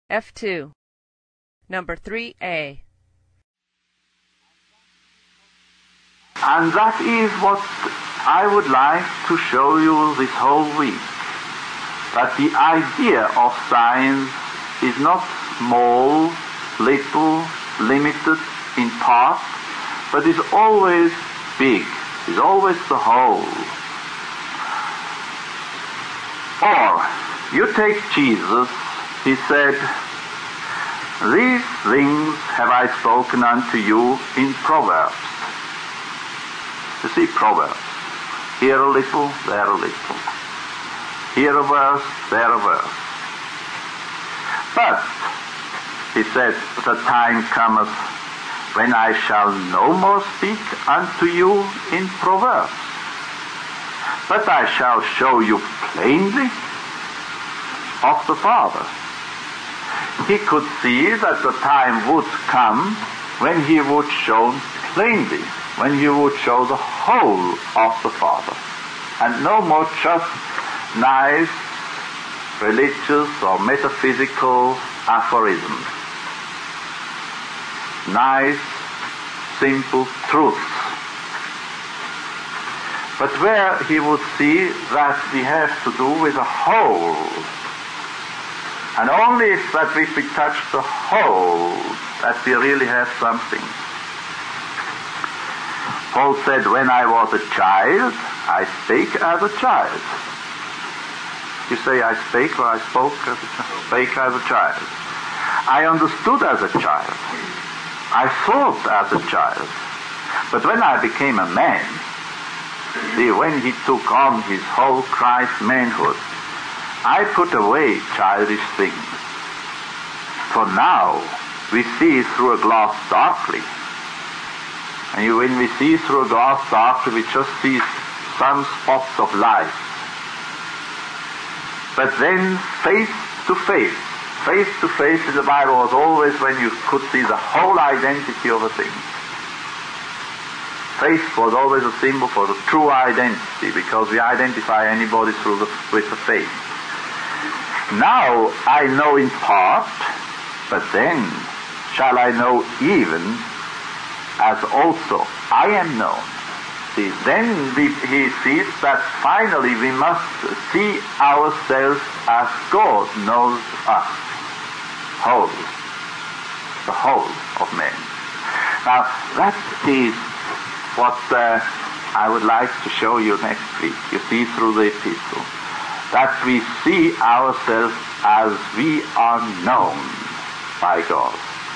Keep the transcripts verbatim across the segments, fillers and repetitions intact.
F two. Number three A. And that is what I would like to show you this whole week. That the idea of science is not small, little, limited in part, but is always big, is always the whole. Or, you take Jesus, he said, "These things have I spoken unto you in Proverbs." You see, Proverbs. Here a little, there a little. Here a verse, there a verse. But, he said, the time cometh when I shall no more speak unto you in Proverbs, but I shall show you plainly of the Father. He could see that the time would come when he would show plainly, when he would show the whole of the Father, and no more just nice religious or metaphysical aphorisms, nice, simple truths, but where he would see that we have to do with a whole, and only if that if we touch the whole that we really have something. Paul said, "When I was a child, I spake as a child." You say, "I spake" or "I spoke" as a child? Spake as a child. I understood as a child. I thought as a child. But when I became a man, see, when he took on his whole Christ manhood, I put away childish things. For now we see through a glass darkly. And you, when we see through a glass darkly, we just see some spots of light. But then face to face, face to face in the Bible was always when you could see the whole identity of a thing. Face was always a symbol for the true identity, because we identify anybody through the, with the face. Now I know in part, but then shall I know even as also I am known. See, then we, he sees that finally we must see ourselves as God knows us, whole, the whole of man. Now that is what uh, I would like to show you next week. You see, through the epistle, that we see ourselves as we are known by God.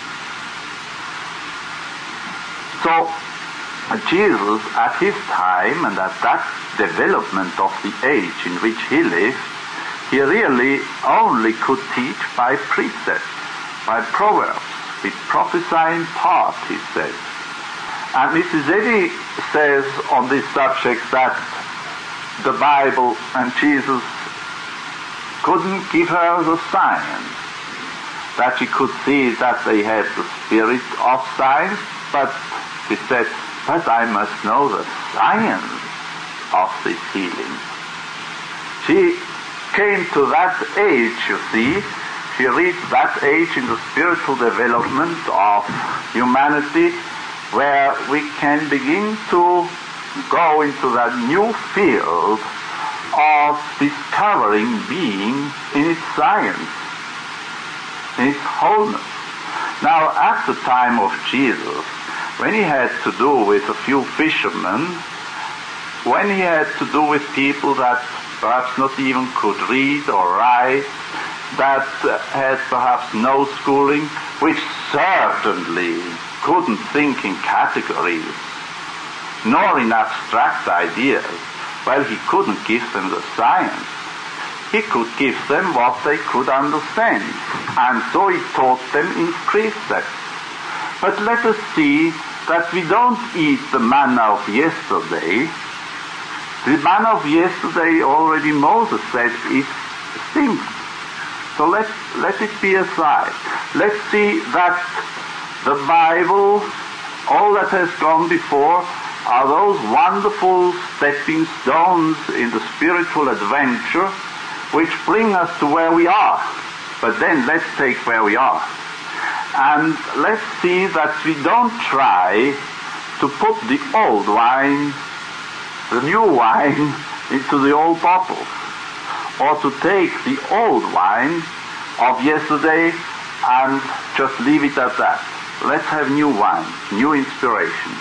So, Jesus, at his time and at that development of the age in which he lived, he really only could teach by precept, by proverbs. We prophesy in part, he said. And Missus Eddy says on this subject that the Bible and Jesus couldn't give her the science, that she could see that they had the spirit of science, but she said, but I must know the science of this healing. She came to that age, you see, she reached that age in the spiritual development of humanity where we can begin to go into that new field of discovering being in its science, in its wholeness. Now, at the time of Jesus, when he had to do with a few fishermen, when he had to do with people that perhaps not even could read or write, that had perhaps no schooling, which certainly couldn't think in categories, nor in abstract ideas, well, he couldn't give them the science. He could give them what they could understand, and so he taught them in precepts. But let us see that we don't eat the manna of yesterday. The manna of yesterday, already Moses said, is stinks. So let, let it be aside. Let's see that the Bible, all that has gone before, are those wonderful stepping stones in the spiritual adventure which bring us to where we are. But then let's take where we are. And let's see that we don't try to put the old wine, the new wine, into the old bottles, or to take the old wine of yesterday and just leave it at that. Let's have new wine, new inspiration.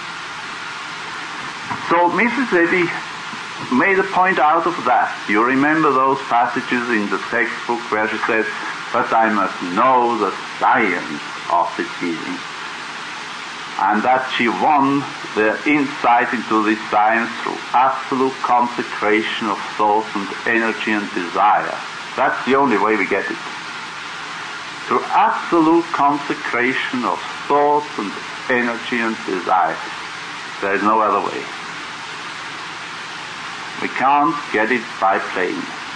So Missus Eddy made a point out of that. You remember those passages in the textbook where she says, but I must know the science of this healing. And that she won the insight into this science through absolute consecration of thought and energy and desire. That's the only way we get it. Through absolute consecration of thought and energy and desire. There is no other way. We can't get it by playing.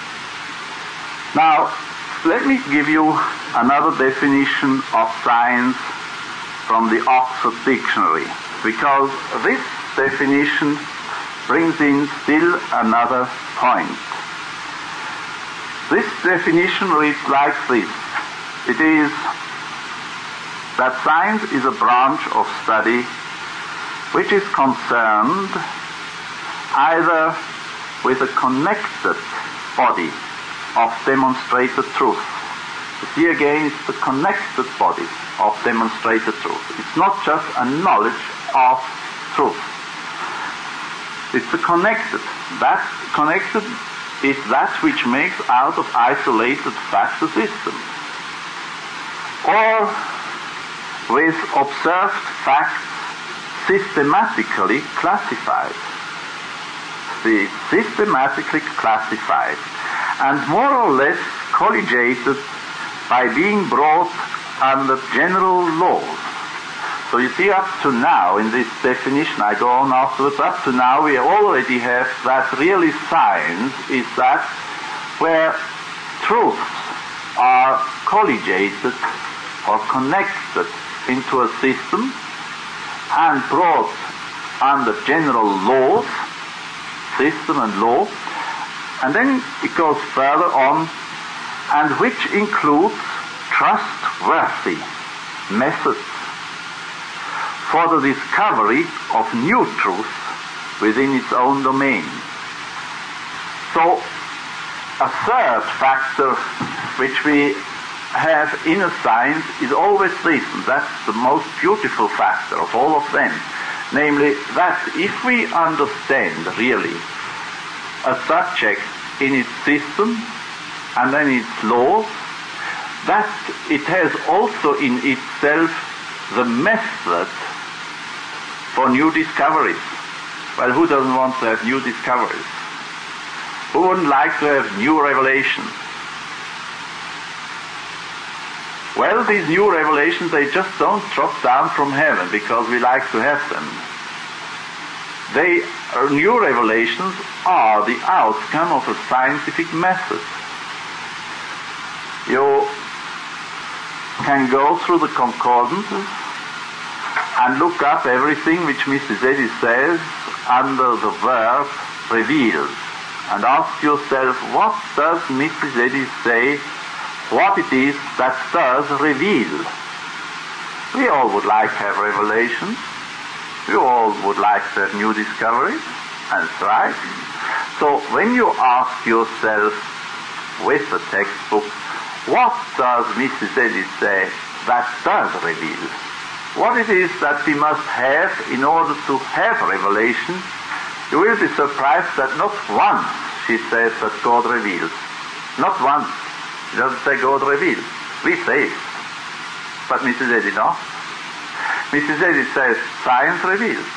Now, let me give you another definition of science from the Oxford Dictionary, because this definition brings in still another point. This definition reads like this. It is that science is a branch of study which is concerned either with a connected body of demonstrated truth. You see again, it's the connected body of demonstrated truth. It's not just a knowledge of truth. It's a connected. That connected is that which makes out of isolated facts a system. Or with observed facts systematically classified. See, systematically classified and more or less collegiated by being brought under general laws. So you see, up to now, in this definition, I go on afterwards, up to now we already have that really science is that where truths are collegiated or connected into a system and brought under general laws, system and law, and then it goes further on, and which includes trustworthy methods for the discovery of new truth within its own domain. So a third factor which we have in a science is always this, and that's the most beautiful factor of all of them, namely that if we understand really a subject in its system and then its laws, that it has also in itself the method for new discoveries. Well, who doesn't want to have new discoveries? Who wouldn't like to have new revelations? Well, these new revelations, they just don't drop down from heaven because we like to have them. They, uh, new revelations are the outcome of a scientific method. You can go through the concordances and look up everything which Missus Eddy says under the verb reveals, and ask yourself, what does Missus Eddy say, what it is that does reveal? We all would like to have revelations. We all would like to have new discoveries. That's right. So when you ask yourself with the textbook, what does Missus Eddy say that does reveal? What it is that we must have in order to have revelation, you will be surprised that not once she says that God reveals. Not once. She doesn't say God reveals. We say it. But Missus Eddy not. Missus Eddy says science reveals.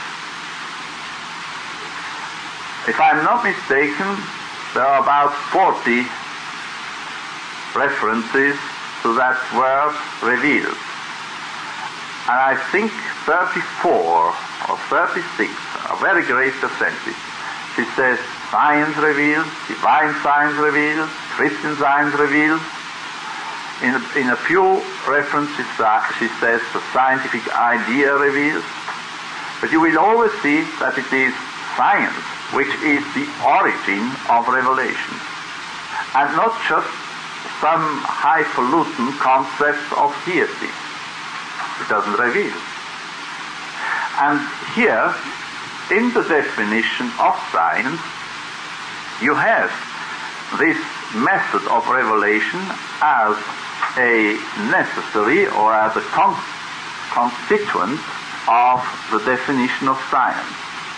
If I'm not mistaken, there are about forty references to that word reveals. And I think thirty-four or thirty-six, a very great percentage. She says science reveals, divine science reveals, Christian science reveals. In a, in a few references uh, she says the scientific idea reveals. But you will always see that it is science which is the origin of revelation. And not just some highfalutin concepts of deity. It doesn't reveal. And here, in the definition of science, you have this method of revelation as a necessary or as a con- constituent of the definition of science.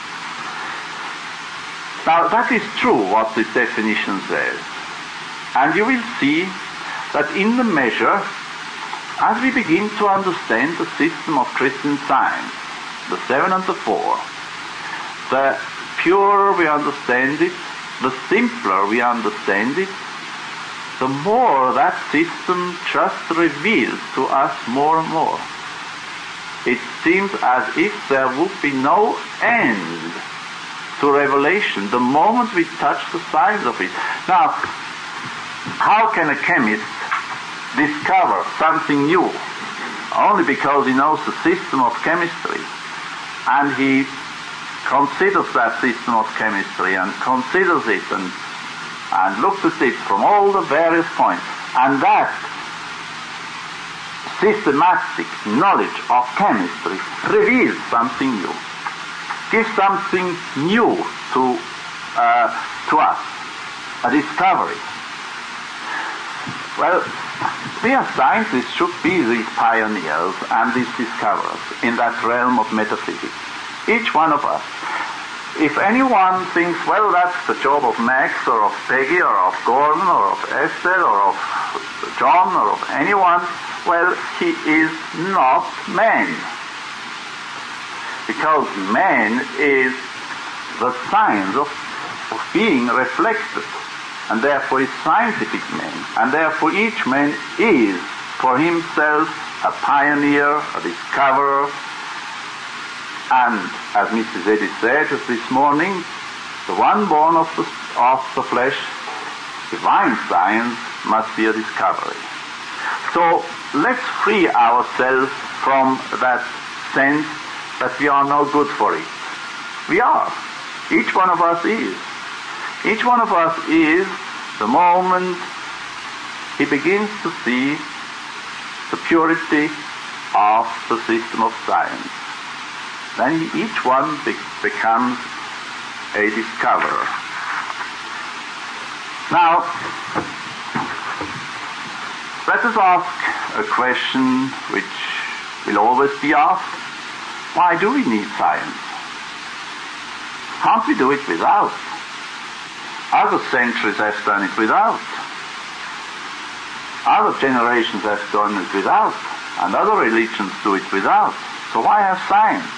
Now, that is true what this definition says. And you will see that in the measure, as we begin to understand the system of Christian science, the seven and the four, the purer we understand it, the simpler we understand it, the more that system just reveals to us more and more. It seems as if there would be no end to revelation the moment we touch the sides of it. Now, how can a chemist discover something new? Only because he knows the system of chemistry, and he considers that system of chemistry and considers it and, and looks at it from all the various points. And that systematic knowledge of chemistry reveals something new, gives something new to, uh, to us, a discovery. Well, we as scientists should be these pioneers and these discoverers in that realm of metaphysics. Each one of us. If anyone thinks, well, that's the job of Max or of Peggy or of Gordon or of Esther or of John or of anyone, well, he is not man. Because man is the science of, of being reflected, and therefore is scientific man, and therefore each man is for himself a pioneer, a discoverer, and as Missus Eddy said this morning, the one born of the, of the flesh, divine science, must be a discovery. So let's free ourselves from that sense that we are no good for it. We are. Each one of us is. Each one of us is the moment he begins to see the purity of the system of science. Then each one be- becomes a discoverer. Now, let us ask a question which will always be asked. Why do we need science? Can't we do it without? Other centuries have done it without. Other generations have done it without. And other religions do it without. So why have science?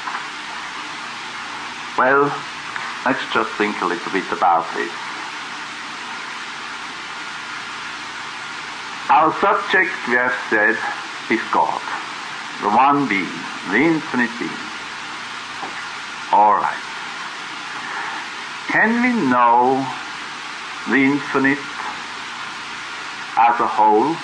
Well, let's just think a little bit about this. Our subject, we have said, is God, the one being, the infinite being. All right. Can we know the infinite as a whole?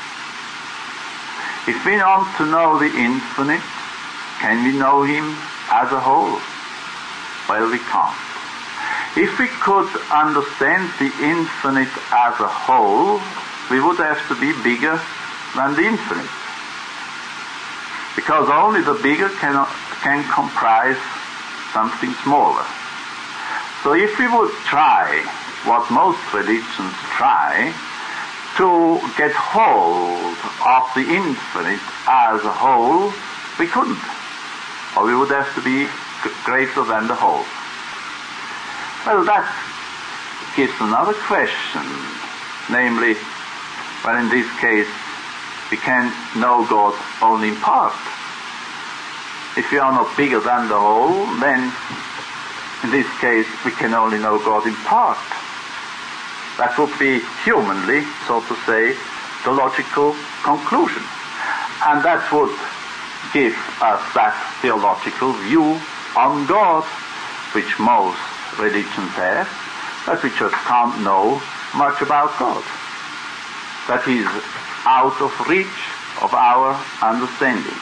If we want to know the infinite, can we know him as a whole? Well, we can't. If we could understand the infinite as a whole, we would have to be bigger than the infinite. Because only the bigger can, can comprise something smaller. So if we would try, what most religions try, to get hold of the infinite as a whole, we couldn't. Or we would have to be greater than the whole. Well, that gives another question, namely, well, in this case, we can know God only in part. If we are not bigger than the whole, then in this case, we can only know God in part. That would be humanly, so to say, the logical conclusion. And that would give us that theological view on God, which most religions have, that we just can't know much about God. That is out of reach of our understanding.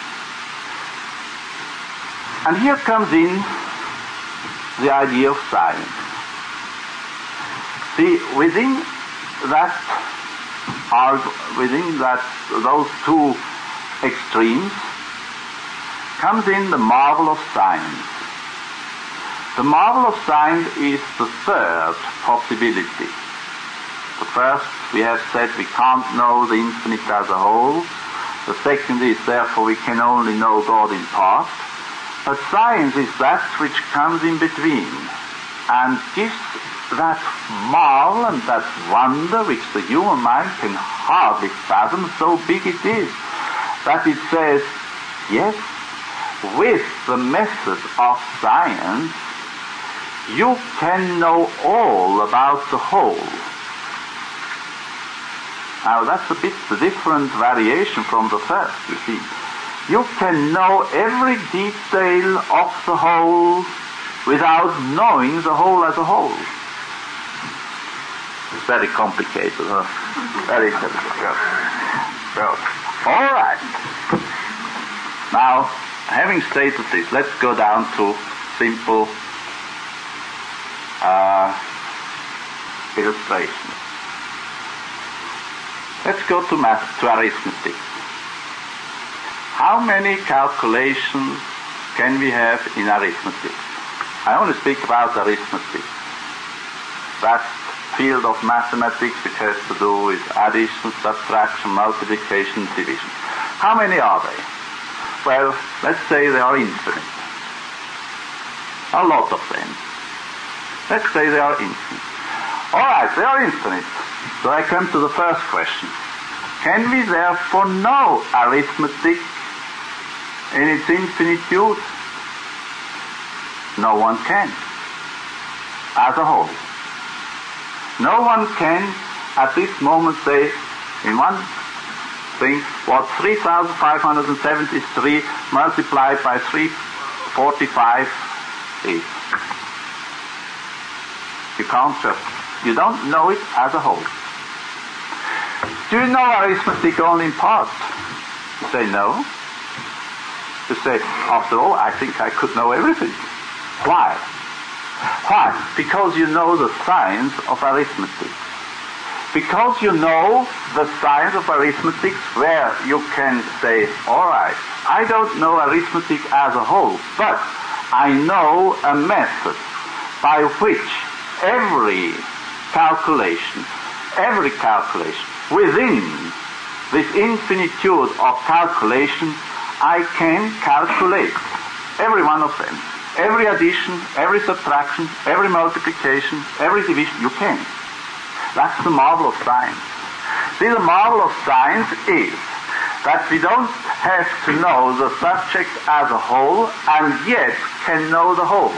And here comes in the idea of science. See, within that are within that those two extremes comes in the marvel of science. The marvel of science is the third possibility. The first, we have said we can't know the infinite as a whole. The second is, therefore, we can only know God in part. But science is that which comes in between and gives that marvel and that wonder which the human mind can hardly fathom, so big it is, that it says, yes, with the method of science, you can know all about the whole. Now that's a bit a different variation from the first, you see. You can know every detail of the whole without knowing the whole as a whole. It's very complicated, huh? Very complicated. Well, all right. Now, having stated this, let's go down to simple uh, illustration. Let's go to math, to arithmetic. How many calculations can we have in arithmetic? I only speak about arithmetic. That field of mathematics which has to do with addition, subtraction, multiplication, division. How many are they? Well, let's say they are infinite. A lot of them. Let's say they are infinite. All right, they are infinite. So I come to the first question. Can we therefore know arithmetic in its infinitude? No one can, as a whole. No one can at this moment say in one thing what three thousand five hundred seventy-three multiplied by three hundred forty-five is. You can't just, you don't know it as a whole. Do you know arithmetic only in part? You say no. You say, after all, I think I could know everything. Why? Why? Because you know the science of arithmetic. Because you know the science of arithmetic where you can say, all right, I don't know arithmetic as a whole, but I know a method by which every calculation, every calculation, within this infinitude of calculations, I can calculate every one of them. Every addition, every subtraction, every multiplication, every division, you can. That's the marvel of science. See, the marvel of science is that we don't have to know the subject as a whole and yet can know the whole.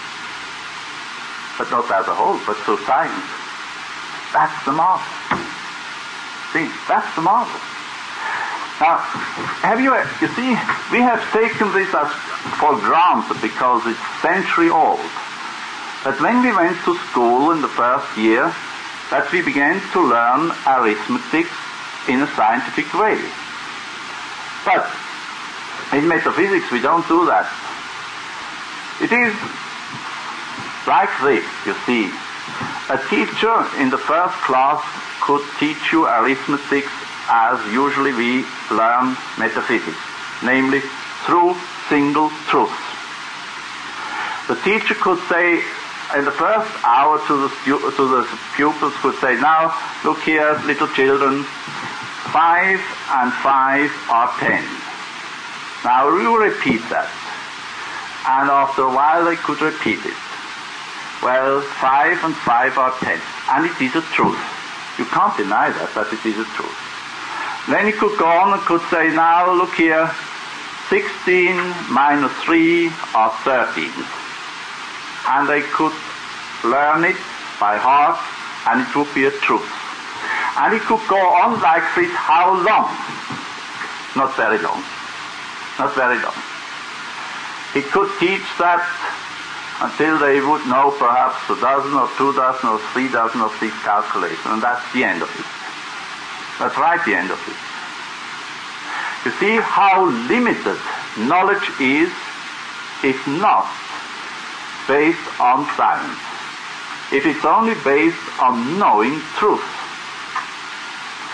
But not as a whole, but through science. That's the marvel. See, that's the marvel. Now, have you, you see, we have taken this as for granted because it's century old. But when we went to school in the first year, that we began to learn arithmetic in a scientific way. But in metaphysics we don't do that. It is like this, you see. A teacher in the first class could teach you arithmetic as usually we learn metaphysics, namely through single truths. The teacher could say in the first hour to the, stu- to the pupils could say, now look here, little children, five and five are ten. Now you repeat that. And after a while they could repeat it. Well, five and five are ten. And it is a truth. You can't deny that, that it is a truth. Then he could go on and could say, now look here, sixteen minus three are thirteen. And they could learn it by heart, and it would be a truth. And he could go on like this, how long? Not very long. Not very long. He could teach that until they would know perhaps a dozen or two dozen or three dozen of these calculations, and that's the end of it. That's right, the end of it. You see how limited knowledge is if not based on science. If it's only based on knowing truth.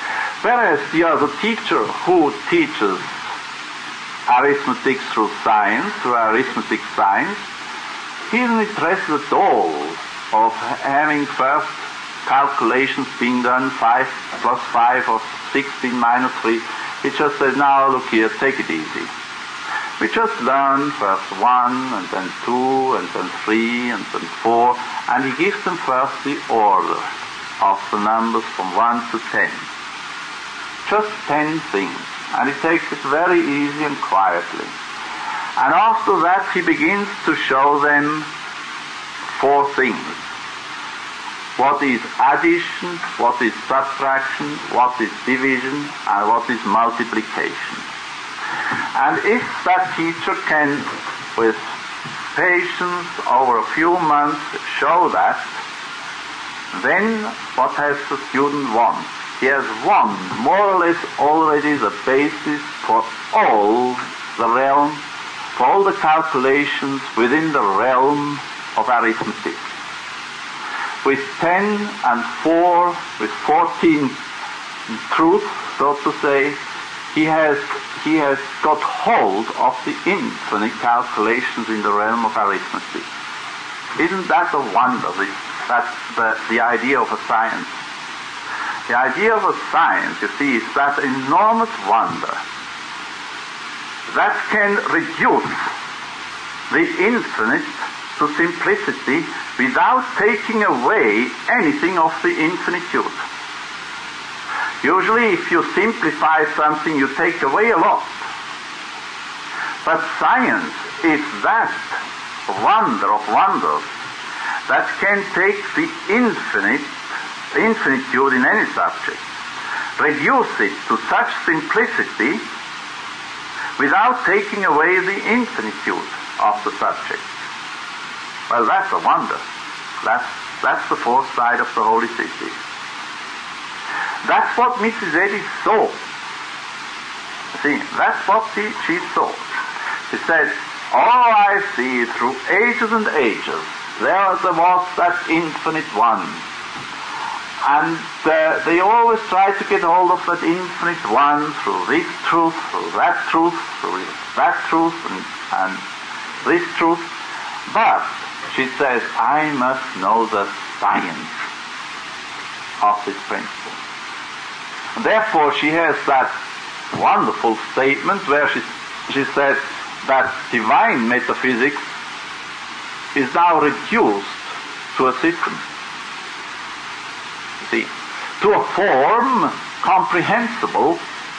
Whereas the other teacher who teaches arithmetic through science, through arithmetic science, he isn't interested at all of having first calculations being done, five plus five or sixteen minus three. He just says, now look here, take it easy. We just learn first one, and then two, and then three, and then four, and he gives them first the order of the numbers from one to ten. Just ten things. And he takes it very easy and quietly. And after that he begins to show them four things. What is addition, what is subtraction, what is division, and what is multiplication. And if that teacher can, with patience over a few months, show that, then what has the student won? He has won more or less already the basis for all the realm, for all the calculations within the realm of arithmetic. With ten and four, with fourteen truths, so to say, he has he has got hold of the infinite calculations in the realm of arithmetic. Isn't that a wonder? That's the, the idea of a science. The idea of a science, you see, is that enormous wonder that can reduce the infinite to simplicity without taking away anything of the infinitude. Usually if you simplify something, you take away a lot. But science is that wonder of wonders that can take the infinite, the infinitude in any subject, reduce it to such simplicity without taking away the infinitude of the subject. Well, that's a wonder. That's, that's the fourth side of the Holy City. That's what Missus Eddy saw. See, that's what she, she saw. She said, all I see through ages and ages, there was that infinite one. And uh, they always try to get hold of that infinite one through this truth, through that truth, through that truth, and, and this truth. But, she says, I must know the science of this principle. And therefore, she has that wonderful statement where she, she says that divine metaphysics is now reduced to a system. See, to a form comprehensible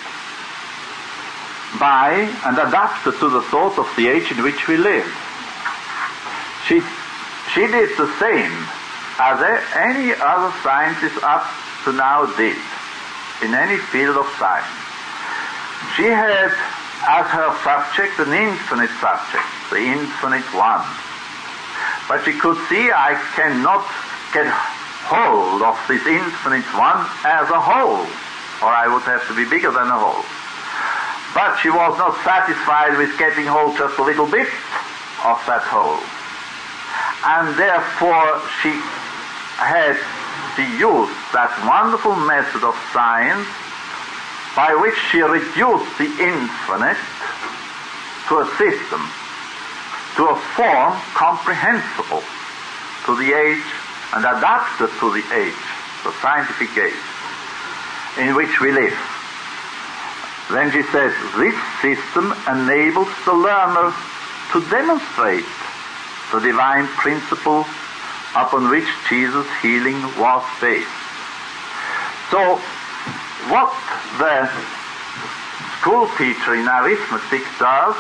by and adapted to the thought of the age in which we live. She, she did the same as any other scientist up to now did in any field of science. She had as her subject an infinite subject, the infinite one. But she could see I cannot get hold of this infinite one as a whole, or I would have to be bigger than a whole. But she was not satisfied with getting hold just a little bit of that whole. And therefore she had to use that wonderful method of science by which she reduced the infinite to a system, to a form comprehensible to the age and adapted to the age, the scientific age in which we live. Then she says, this system enables the learner to demonstrate the divine principle upon which Jesus' healing was based. So, what the school teacher in arithmetic does,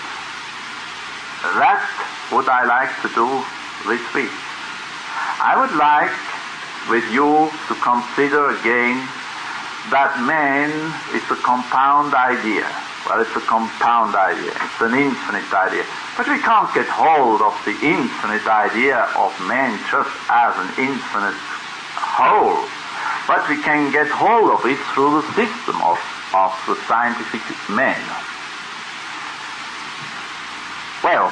that would I like to do this week. I would like with you to consider again that man is a compound idea. Well, it's a compound idea. It's an infinite idea. But we can't get hold of the infinite idea of man just as an infinite whole. But we can get hold of it through the system of, of the scientific man. Well,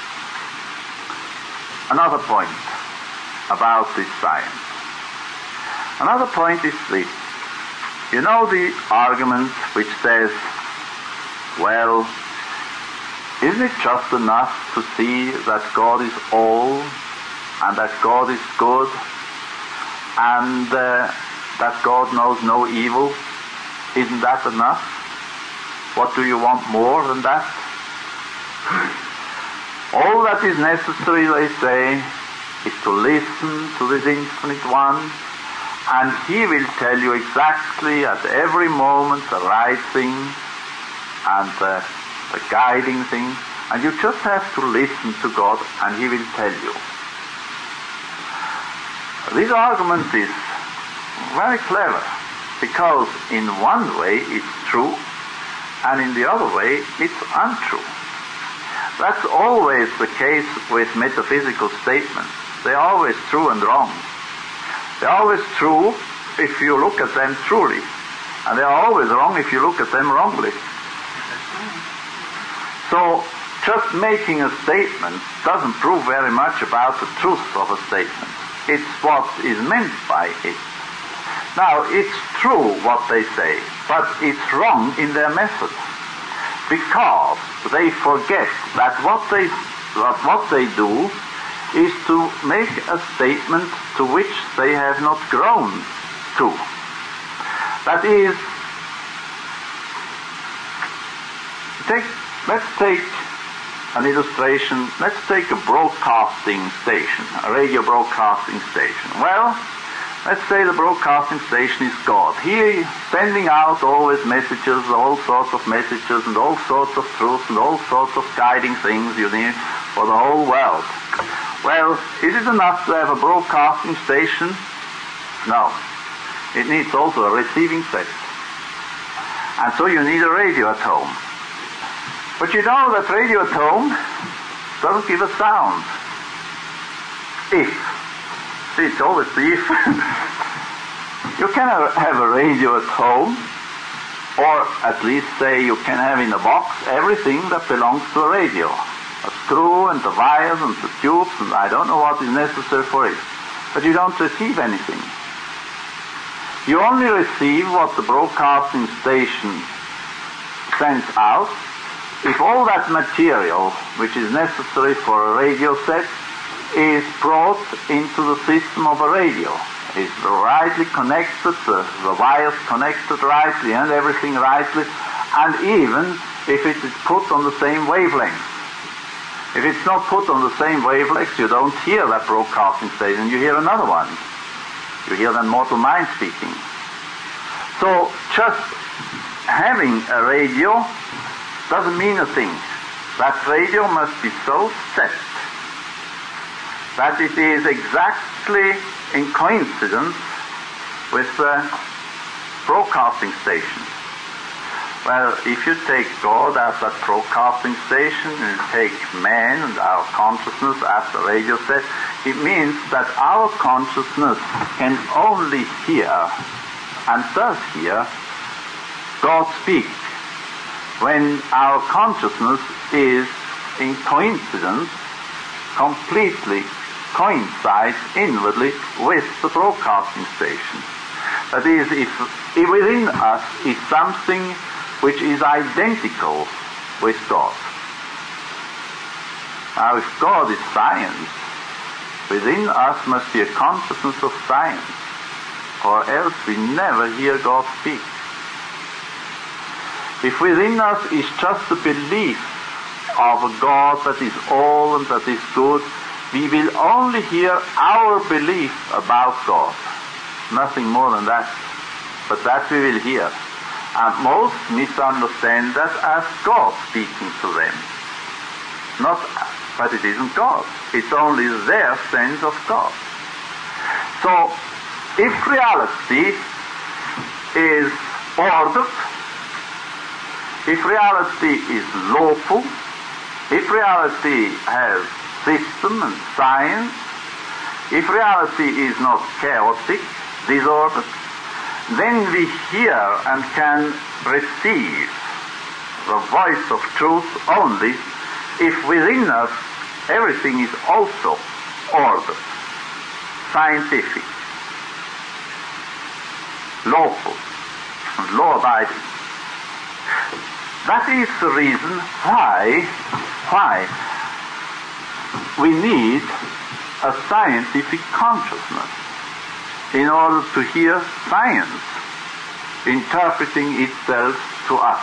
another point about this science. Another point is this. You know the argument which says, well, isn't it just enough to see that God is all and that God is good and uh, that God knows no evil? Isn't that enough? What do you want more than that? All that is necessary, they say, is to listen to this infinite one, and he will tell you exactly at every moment the right thing and the, the guiding thing, and you just have to listen to God and he will tell you. This argument is very clever, because in one way it's true and in the other way it's untrue. That's always the case with metaphysical statements. They're always true and wrong. They're always true if you look at them truly, and they're always wrong if you look at them wrongly. So just making a statement doesn't prove very much about the truth of a statement. It's what is meant by it. Now, it's true what they say, but it's wrong in their method, because they forget that what they, that what they do is to make a statement to which they have not grown to. That is, take, let's take an illustration. Let's take a broadcasting station, a radio broadcasting station. Well, let's say the broadcasting station is God. He is sending out always messages, all sorts of messages, and all sorts of truths, and all sorts of guiding things you need for the whole world. Well, is it enough to have a broadcasting station? No. It needs also a receiving set. And so you need a radio at home. But you know that radio at home doesn't give a sound. If. See, it's always the if. You can have a radio at home, or at least say you can have in a box everything that belongs to a radio. A screw and the wires and the tubes and I don't know what is necessary for it. But you don't receive anything. You only receive what the broadcasting station sends out if all that material which is necessary for a radio set is brought into the system of a radio. Is rightly connected, the, the wires connected rightly and everything rightly, and even if it is put on the same wavelength. If it's not put on the same wavelength, you don't hear that broadcasting station, you hear another one. You hear that mortal mind speaking. So just having a radio doesn't mean a thing. That radio must be so set that it is exactly in coincidence with the broadcasting station. Well, if you take God as that broadcasting station and take man and our consciousness as the radio set, it means that our consciousness can only hear and does hear God speak when our consciousness is in coincidence, completely coincides inwardly with the broadcasting station. That is, if, if within us is something which is identical with God. Now, if God is science, within us must be a consciousness of science, or else we never hear God speak. If within us is just the belief of a God that is all and that is good, we will only hear our belief about God. Nothing more than that. But that we will hear. And most misunderstand that as God speaking to them. Not, but it isn't God. It's only their sense of God. So, if reality is ordered, if reality is lawful, if reality has system and science, if reality is not chaotic, disordered, then we hear and can receive the voice of truth only if within us everything is also ordered, scientific, lawful, and law-abiding. That is the reason why, why we need a scientific consciousness in order to hear science interpreting itself to us.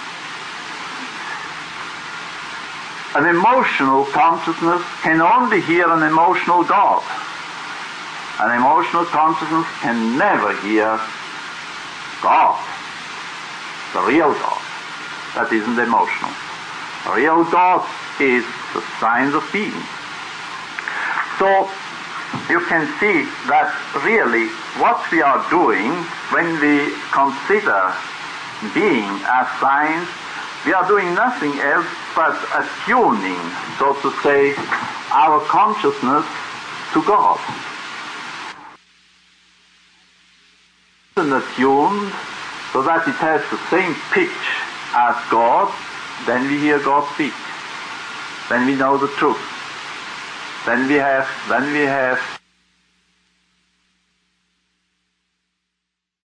An emotional consciousness can only hear an emotional God. An emotional consciousness can never hear God, the real God. That isn't emotional. The real God is the signs of being. So you can see that really what we are doing when we consider being as science, we are doing nothing else but attuning, so to say, our consciousness to God. Attuned so that it has the same pitch as God, then we hear God speak. Then we know the truth. Then we have, then we have